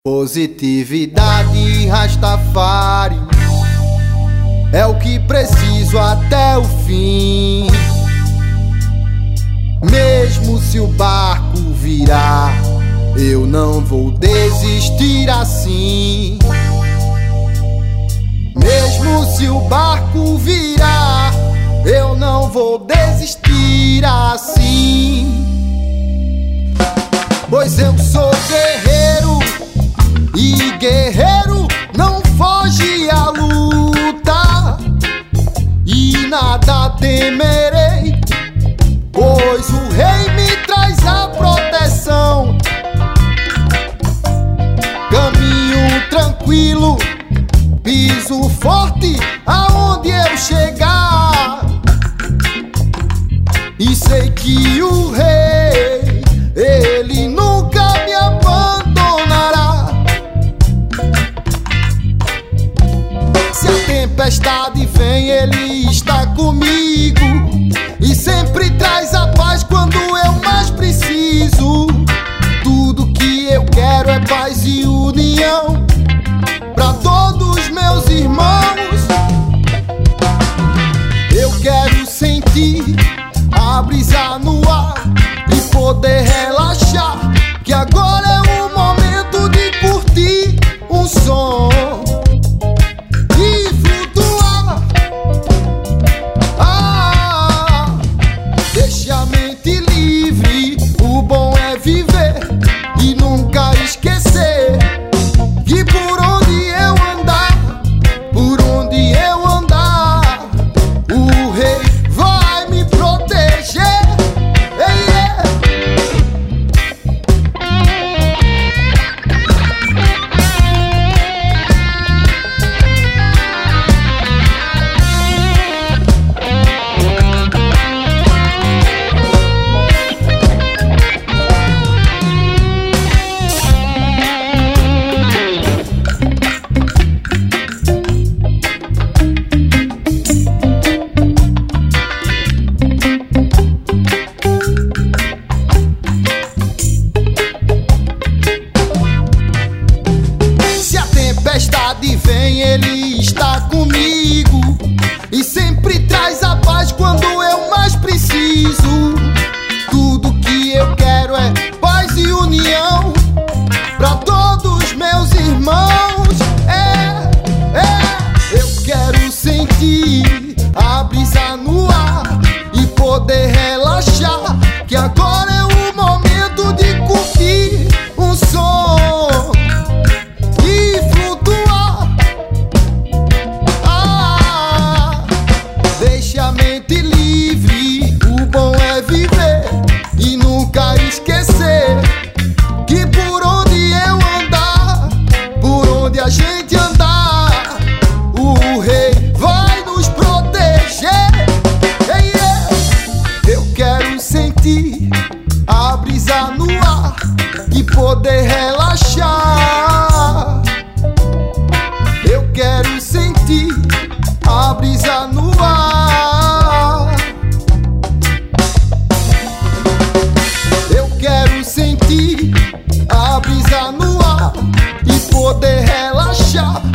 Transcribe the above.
Positividade Rastafari é o que preciso até o fim. Mesmo se o barco virar, eu não vou desistir assim. Mesmo se o barco virar, eu não vou desistir assim. Pois eu sou guerreiro, e guerreiro não foge à luta, e nada temerei, pois o rei me traz a proteção. Caminho tranquilo, piso forte aonde eu chegar, e sei que o rei, ele nunca me abandonará. Se a tempestade vem, ele está comigo, e sempre traz a paz quando eu mais preciso. Tudo que eu quero é paz e união pra todos meus irmãos. Eu quero sentir a brisa no ar e poder relaxar, que agora é o momento de curtir um som e flutuar. Deixa a mente livre, o bom é viver e nunca esquecer que por onde eu andar, o rei vai me proteger. Tempestade vem, ele está comigo, e sempre traz a paz quando eu mais preciso. Tudo que eu quero é paz e união pra todos meus irmãos. Eu quero sentir a brisa no ar e poder relaxar, que agora é o momento de curtir um som e flutuar. Deixa a mente livre, o bom é viver e nunca esquecer que por onde eu andar, por onde a gente andar, o rei vai nos proteger. Eu quero sentir a brisa no ar e poder relaxar. Eu quero sentir a brisa no ar. Eu quero sentir a brisa no ar e poder relaxar.